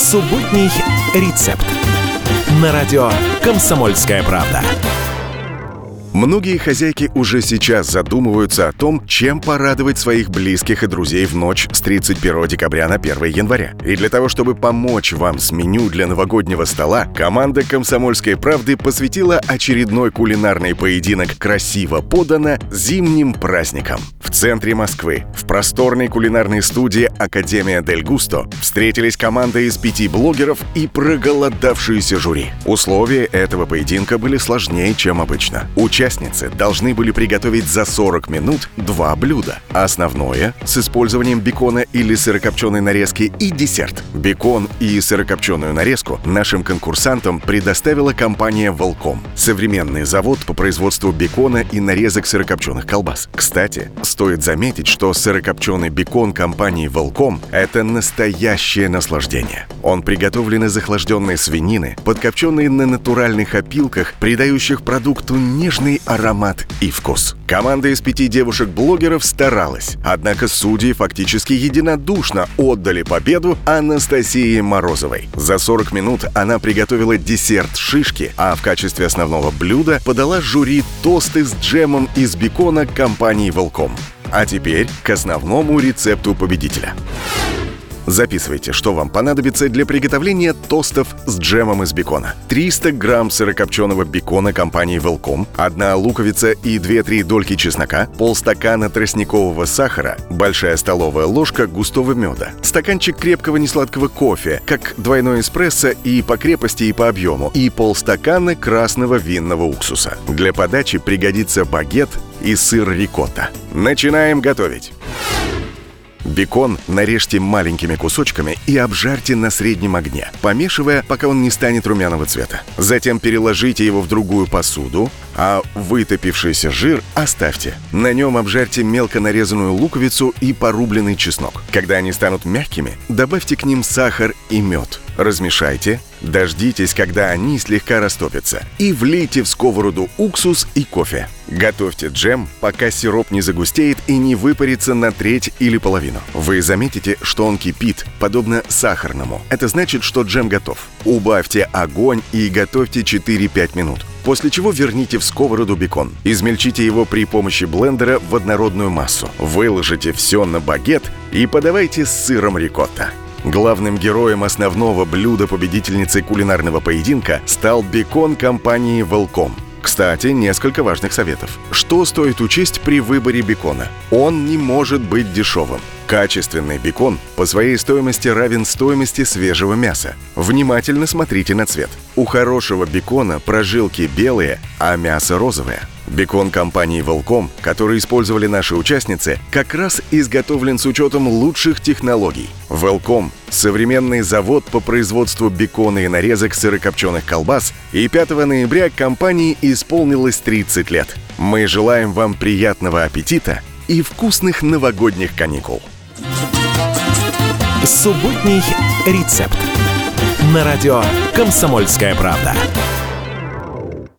Субботний рецепт. На радио «Комсомольская правда». Многие хозяйки уже сейчас задумываются о том, чем порадовать своих близких и друзей в ночь с 31 декабря на 1 января. И для того, чтобы помочь вам с меню для новогоднего стола, команда «Комсомольской правды» посвятила очередной кулинарный поединок «Красиво подано» зимним праздникам. В центре Москвы, в просторной кулинарной студии «Академия Дель Густо» встретились команда из 5 блогеров и проголодавшиеся жюри. Условия этого поединка были сложнее, чем обычно. Участницы должны были приготовить за 40 минут 2 блюда. Основное с использованием бекона или сырокопченой нарезки и десерт. Бекон и сырокопченую нарезку нашим конкурсантам предоставила компания «Велком» — современный завод по производству бекона и нарезок сырокопченых колбас. Кстати, стоит заметить, что сырокопченый бекон компании «Велком» — это настоящее наслаждение. Он приготовлен из охлажденной свинины, подкопченной на натуральных опилках, придающих продукту нежный аромат и вкус. Команда из 5 девушек-блогеров старалась, однако судьи фактически единодушно отдали победу Анастасии Морозовой. За 40 минут она приготовила десерт шишки, а в качестве основного блюда подала жюри тосты с джемом из бекона компании «Велком». А теперь к основному рецепту победителя. Записывайте, что вам понадобится для приготовления тостов с джемом из бекона. 300 грамм сырокопченого бекона компании «Велком», 1 луковица и 2-3 дольки чеснока, полстакана тростникового сахара, большая столовая ложка густого меда, стаканчик крепкого несладкого кофе, как двойной эспрессо и по крепости, и по объему, и полстакана красного винного уксуса. Для подачи пригодится багет и сыр рикотта. Начинаем готовить. Бекон нарежьте маленькими кусочками и обжарьте на среднем огне, помешивая, пока он не станет румяного цвета. Затем переложите его в другую посуду, а вытопившийся жир оставьте. На нем обжарьте мелко нарезанную луковицу и порубленный чеснок. Когда они станут мягкими, добавьте к ним сахар и мед. Размешайте, дождитесь, когда они слегка растопятся, и влейте в сковороду уксус и кофе. Готовьте джем, пока сироп не загустеет и не выпарится на треть или половину. Вы заметите, что он кипит, подобно сахарному. Это значит, что джем готов. Убавьте огонь и готовьте 4-5 минут. После чего верните в сковороду бекон. Измельчите его при помощи блендера в однородную массу. Выложите все на багет и подавайте с сыром рикотта. Главным героем основного блюда победительницы кулинарного поединка стал бекон компании «Велком». Кстати, несколько важных советов. Что стоит учесть при выборе бекона? Он не может быть дешевым. Качественный бекон по своей стоимости равен стоимости свежего мяса. Внимательно смотрите на цвет. У хорошего бекона прожилки белые, а мясо розовое. Бекон компании «Велком», который использовали наши участницы, как раз изготовлен с учетом лучших технологий. «Велком» — современный завод по производству бекона и нарезок сырокопченых колбас, и 5 ноября компании исполнилось 30 лет. Мы желаем вам приятного аппетита и вкусных новогодних каникул. Субботний рецепт. На радио «Комсомольская правда».